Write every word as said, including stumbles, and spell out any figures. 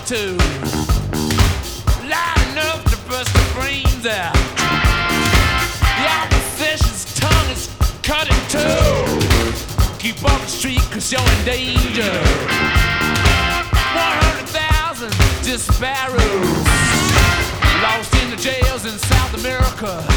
too. Loud enough to burst the brains out. The opposition's tongue is cut in two. Keep off the street cause you're in danger. one hundred thousand disparates lost in the jails in South America.